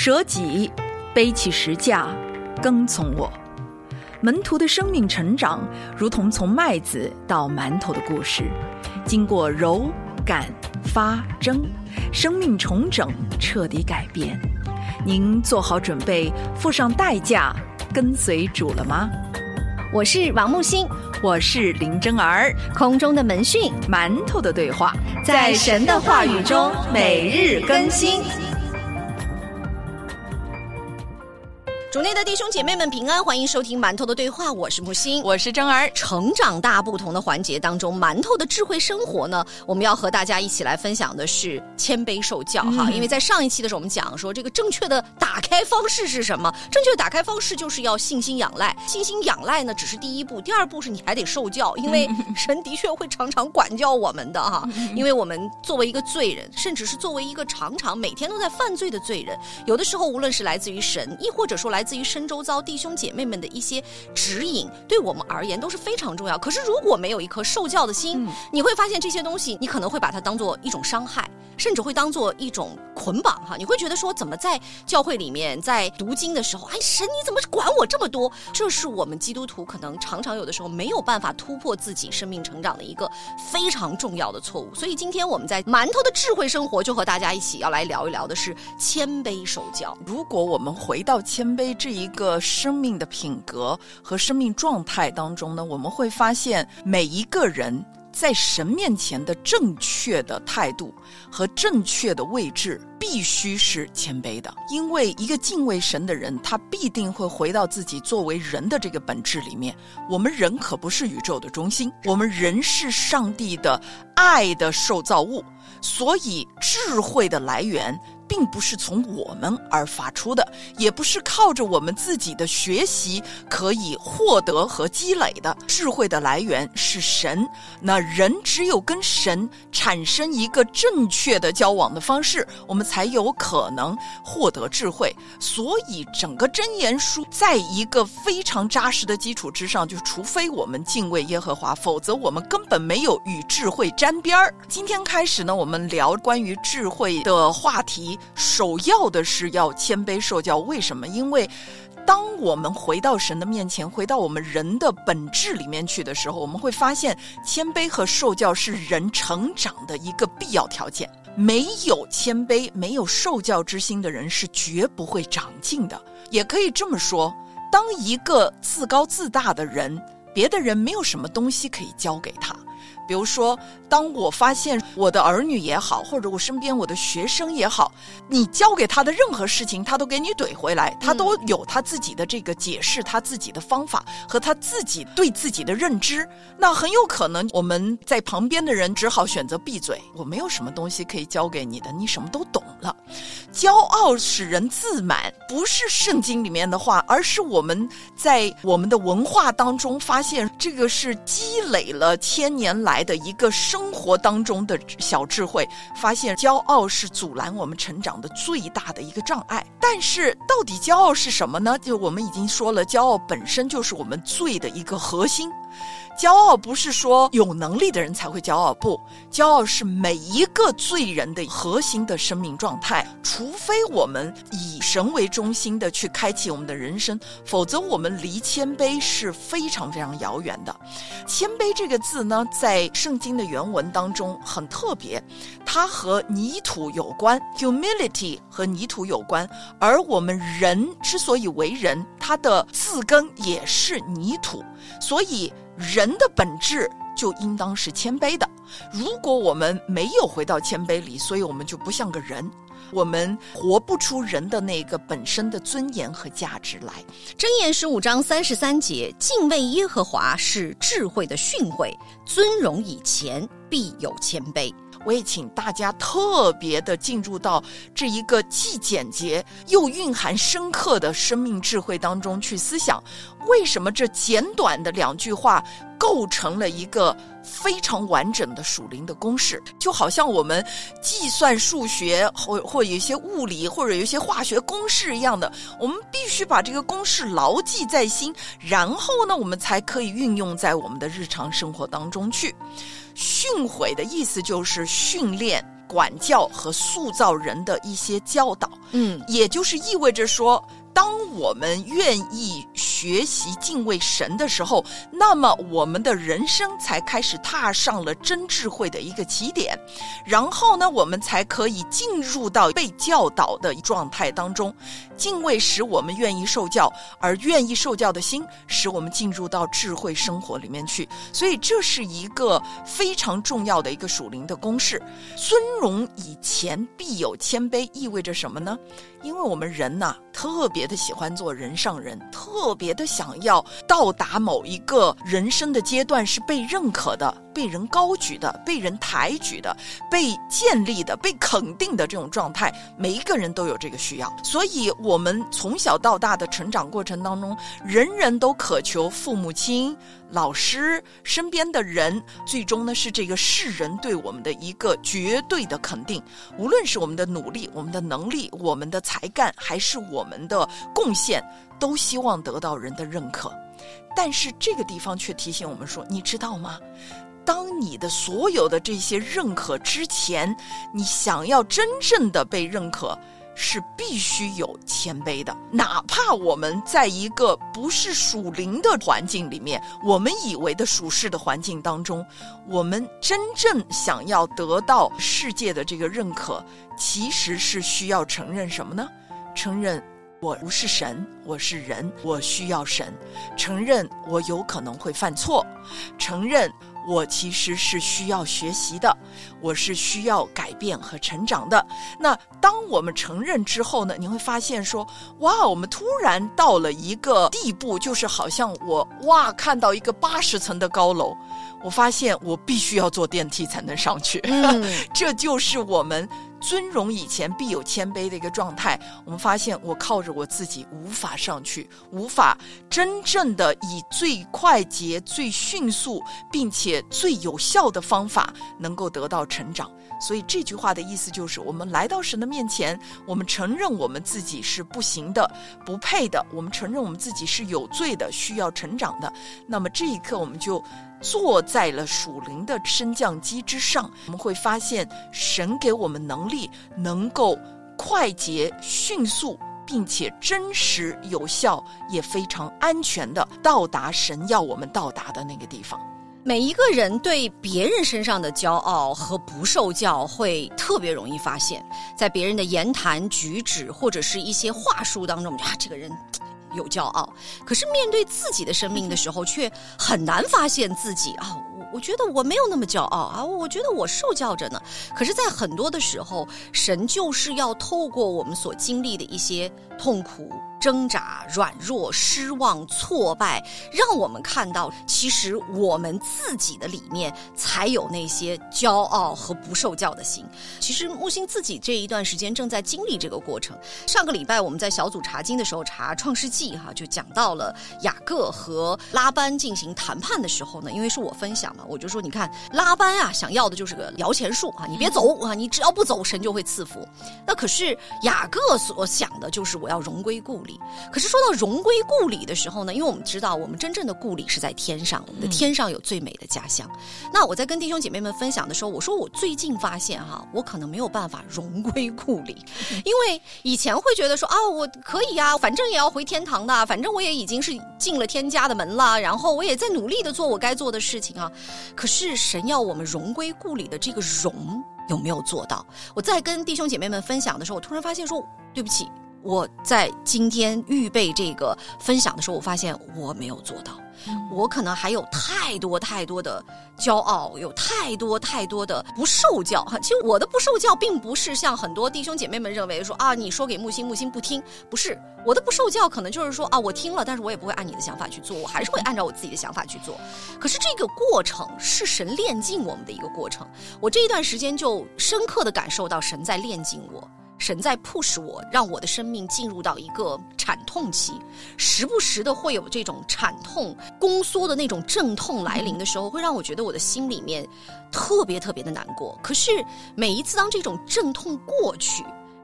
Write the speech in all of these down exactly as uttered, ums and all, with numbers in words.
舍己，背起十架，跟从我。门徒的生命成长如同从麦子到馒头的故事，经过揉擀发蒸，生命重整，彻底改变。您做好准备付上代价跟随主了吗？ 我是王木星， 我是林真儿。 空中的门讯， 馒头的对话， 在神的话语中每日更新。主内的弟兄姐妹们平安，欢迎收听馒头的对话，我是木星， 我是真儿。 成长大不同的环节当中，馒头的智慧生活呢，我们要和大家一起来分享的是谦卑受教哈、嗯。因为在上一期的时候我们讲说这个正确的打开方式是什么？正确的打开方式就是要信心仰赖。信心仰赖呢只是第一步，第二步是你还得受教，因为神的确会常常管教我们的哈。因为我们作为一个罪人，甚至是作为一个常常每天都在犯罪的罪人，有的时候无论是来自于神，亦或者说来自于身周遭弟兄姐妹们的一些指引，对我们而言都是非常重要。可是如果没有一颗受教的心、嗯、你会发现这些东西你可能会把它当作一种伤害，甚至会当作一种捆绑哈。你会觉得说怎么在教会里面在读经的时候，哎，神你怎么管我这么多？这是我们基督徒可能常常有的时候没有办法突破自己生命成长的一个非常重要的错误。所以今天我们在馒头的智慧生活就和大家一起要来聊一聊的是谦卑受教。 如果我们回到谦卑这一个生命的品格和生命状态当中呢，我们会发现每一个人在神面前的正确的态度和正确的位置必须是谦卑的。因为一个敬畏神的人，他必定会回到自己作为人的这个本质里面。我们人可不是宇宙的中心，我们人是上帝的爱的受造物，所以智慧的来源并不是从我们而发出的，也不是靠着我们自己的学习可以获得和积累的。智慧的来源是神，那人只有跟神产生一个正确的交往的方式，我们才有可能获得智慧。所以整个箴言书在一个非常扎实的基础之上，就是除非我们敬畏耶和华，否则我们根本没有与智慧沾边儿。今天开始呢，我们聊关于智慧的话题，首要的是要谦卑受教。为什么？因为当我们回到神的面前，回到我们人的本质里面去的时候，我们会发现谦卑和受教是人成长的一个必要条件。没有谦卑，没有受教之心的人是绝不会长进的。也可以这么说，当一个自高自大的人，别的人没有什么东西可以教给他。比如说，当我发现我的儿女也好，或者我身边我的学生也好，你教给他的任何事情他都给你怼回来，他都有他自己的这个解释，他自己的方法和他自己对自己的认知。那很有可能我们在旁边的人只好选择闭嘴，我没有什么东西可以教给你的，你什么都懂了。骄傲使人自满，不是圣经里面的话，而是我们在我们的文化当中发现，这个是积累了千年来的一个生活当中的小智慧，发现骄傲是阻拦我们成长的最大的一个障碍。但是到底骄傲是什么呢？就我们已经说了，骄傲本身就是我们罪的一个核心。骄傲不是说有能力的人才会骄傲，不，骄傲是每一个罪人的核心的生命状态。除非我们以神为中心的去开启我们的人生，否则我们离谦卑是非常非常遥远的。谦卑这个字呢，在圣经的原文当中很特别，它和泥土有关， humility 和泥土有关。而我们人之所以为人，它的字根也是泥土，所以人的本质就应当是谦卑的。如果我们没有回到谦卑里，所以我们就不像个人，我们活不出人的那个本身的尊严和价值来。 箴言十五章三十三节，敬畏耶和华是智慧的训诲，尊荣以前必有谦卑。 我也请大家特别的进入到这一个既简洁又蕴含深刻的生命智慧当中去思想，为什么这简短的两句话构成了一个非常完整的属灵的公式。就好像我们计算数学或或有一些物理或者有一些化学公式一样的，我们必须把这个公式牢记在心，然后呢我们才可以运用在我们的日常生活当中去。训诲的意思就是训练管教和塑造人的一些教导。 嗯， 也就是意味着说，当我们愿意学习敬畏神的时候，那么我们的人生才开始踏上了真智慧的一个起点，然后呢，我们才可以进入到被教导的状态当中。敬畏使我们愿意受教，而愿意受教的心使我们进入到智慧生活里面去。所以这是一个非常重要的一个属灵的公式。尊荣以前必有谦卑，意味着什么呢？因为我们人呐、啊，特别的喜欢做人上人，特别的想要到达某一个人生的阶段是被认可的，被人高举的，被人抬举的，被建立的，被肯定的这种状态，每一个人都有这个需要。所以我们从小到大的成长过程当中，人人都渴求父母亲、老师、身边的人，最终呢是这个世人对我们的一个绝对的肯定。无论是我们的努力、我们的能力、我们的才干，还是我们的贡献，都希望得到人的认可。但是这个地方却提醒我们说，你知道吗？当你的所有的这些认可之前，你想要真正的被认可，是必须有谦卑的。哪怕我们在一个不是属灵的环境里面，我们以为的属世的环境当中，我们真正想要得到世界的这个认可，其实是需要承认什么呢？承认我不是神，我是人，我需要神。承认我有可能会犯错，承认我其实是需要学习的，我是需要改变和成长的。那当我们承认之后呢，你会发现说，哇，我们突然到了一个地步，就是好像我哇看到一个八十层的高楼，我发现我必须要坐电梯才能上去。嗯、这就是我们尊荣以前必有谦卑的一个状态。我们发现我靠着我自己无法上去，无法真正的以最快捷、最迅速并且最有效的方法能够得到成长。所以这句话的意思就是，我们来到神的面前，我们承认我们自己是不行的、不配的，我们承认我们自己是有罪的、需要成长的。那么这一刻我们就坐在了属灵的升降机之上，我们会发现神给我们能力，能够快捷、迅速并且真实、有效，也非常安全的到达神要我们到达的那个地方。 每一个人对别人身上的骄傲和不受教会特别容易发现，在别人的言谈举止或者是一些话术当中，啊，这个人有骄傲。可是面对自己的生命的时候，却很难发现自己啊，我我觉得我没有那么骄傲啊，我觉得我受教着呢。可是在很多的时候，神就是要透过我们所经历的一些痛苦、挣扎、软弱、失望、挫败，让我们看到其实我们自己的里面才有那些骄傲和不受教的心。其实木星自己这一段时间正在经历这个过程。上个礼拜我们在小组查经的时候查创世纪哈，就讲到了雅各和拉班进行谈判的时候呢，因为是我分享嘛，我就说你看拉班啊想要的就是个摇钱树啊，你别走啊，你只要不走神就会赐福。那可是雅各所想的就是我要荣归故里。可是说到荣归故里的时候呢，因为我们知道我们真正的故里是在天上，我们的天上有最美的家乡。嗯、那我在跟弟兄姐妹们分享的时候，我说我最近发现哈，我可能没有办法荣归故里，嗯、因为以前会觉得说啊，我可以啊，反正也要回天堂的，反正我也已经是进了天家的门了，然后我也在努力的做我该做的事情啊。可是神要我们荣归故里的这个荣有没有做到？我在跟弟兄姐妹们分享的时候，我突然发现说，对不起。我在今天预备这个分享的时候，我发现我没有做到，嗯、我可能还有太多太多的骄傲，有太多太多的不受教。其实我的不受教并不是像很多弟兄姐妹们认为说啊，你说给木星，木星不听，不是。我的不受教可能就是说啊，我听了，但是我也不会按你的想法去做，我还是会按照我自己的想法去做。可是这个过程是神炼净我们的一个过程。我这一段时间就深刻的感受到神在炼净我。神在 push 我，让我的生命进入到一个惨痛期，时不时的会有这种惨痛宫缩的那种阵痛来临的时候，会让我觉得我的心里面特别特别的难过。可是每一次当这种阵痛过去，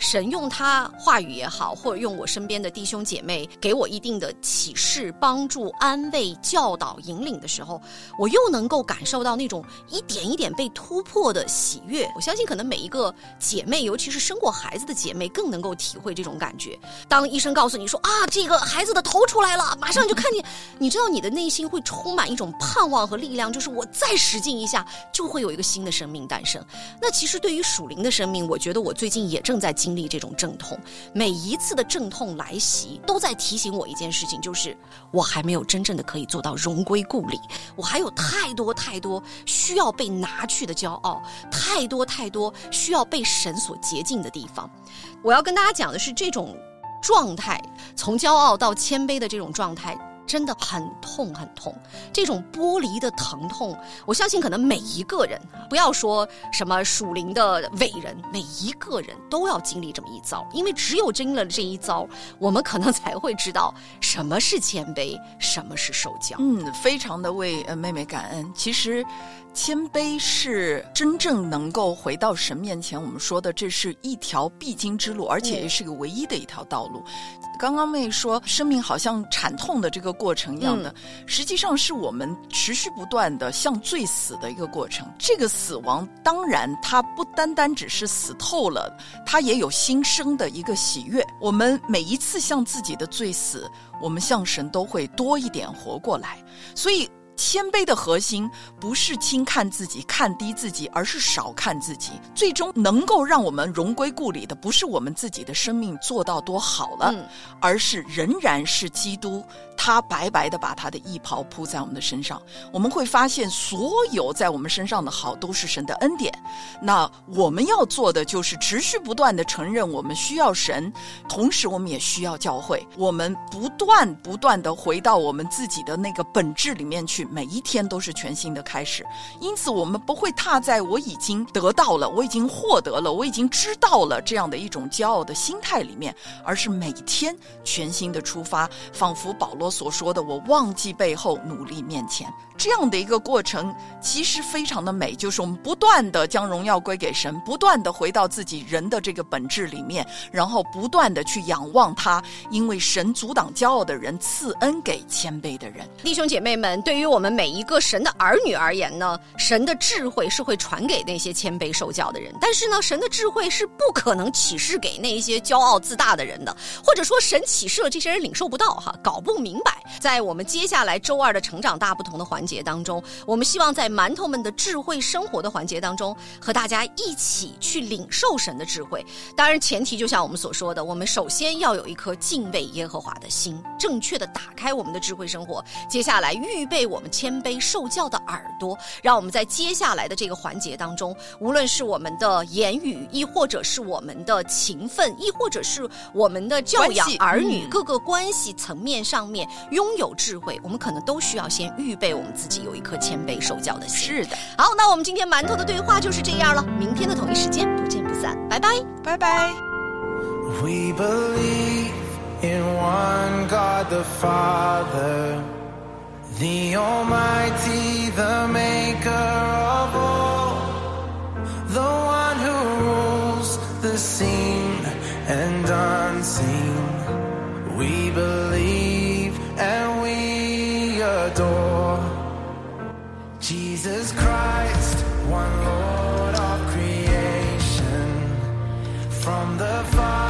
神用他话语也好，或者用我身边的弟兄姐妹给我一定的启示、帮助、安慰、教导、引领的时候，我又能够感受到那种一点一点被突破的喜悦。我相信可能每一个姐妹，尤其是生过孩子的姐妹，更能够体会这种感觉。当医生告诉你说啊，这个孩子的头出来了，马上就看见，你知道你的内心会充满一种盼望和力量，就是我再使劲一下，就会有一个新的生命诞生。那其实对于属灵的生命，我觉得我最近也正在经历这种阵痛。每一次的阵痛来袭，都在提醒我一件事情，就是我还没有真正的可以做到荣归故里，我还有太多太多需要被拿去的骄傲，太多太多需要被神所洁净的地方。我要跟大家讲的是，这种状态，从骄傲到谦卑的这种状态，真的很痛很痛。这种剥离的疼痛，我相信可能每一个人，不要说什么属灵的伟人，每一个人都要经历这么一遭。因为只有经历了这一遭，我们可能才会知道什么是谦卑，什么是受教。 嗯，非常的为呃妹妹感恩。其实谦卑是真正能够回到神面前，我们说的这是一条必经之路，而且也是个唯一的一条道路。嗯，刚刚妹说生命好像惨痛的这个过程一样的，嗯，实际上是我们持续不断的向罪死的一个过程。这个死亡当然它不单单只是死透了，它也有新生的一个喜悦。我们每一次向自己的罪死，我们向神都会多一点活过来。所以谦卑的核心不是轻看自己、看低自己，而是少看自己。最终能够让我们荣归故里的，不是我们自己的生命做到多好了，嗯，而是仍然是基督，他白白的把他的义袍铺在我们的身上。我们会发现，所有在我们身上的好都是神的恩典。那我们要做的就是持续不断的承认我们需要神，同时我们也需要教会。我们不断不断的回到我们自己的那个本质里面去，每一天都是全新的开始。因此我们不会踏在我已经得到了，我已经获得了，我已经知道了这样的一种骄傲的心态里面，而是每天全新的出发，仿佛保罗所说的，我忘记背后，努力面前。这样的一个过程其实非常的美，就是我们不断的将荣耀归给神，不断的回到自己人的这个本质里面，然后不断的去仰望他，因为神阻挡骄傲的人，赐恩给谦卑的人。 弟兄姐妹们，对于我们每一个神的儿女而言呢，神的智慧是会传给那些谦卑受教的人，但是呢，神的智慧是不可能启示给那些骄傲自大的人的，或者说神启示了，这些人领受不到哈，搞不明白。在我们接下来周二的成长大不同的环节当中，我们希望在馒头们的智慧生活的环节当中，和大家一起去领受神的智慧。当然前提就像我们所说的，我们首先要有一颗敬畏耶和华的心，正确的打开我们的智慧生活，接下来预备我们谦卑受教的耳朵，让我们在接下来的这个环节当中，无论是我们的言语，亦或者是我们的情分，亦或者是我们的教养儿女，嗯，各个关系层面上面拥有智慧，我们可能都需要先预备我们自己有一颗谦卑受教的心。 是的。 好，那我们今天馒头的对话就是这样了，明天的同一时间不见不散，拜拜， 拜拜。 We believe in one God the Father, the Almighty, the Maker of all, the one who rules the seen and unseen. We believe and we adore Jesus Christ, one Lord of creation, from the Father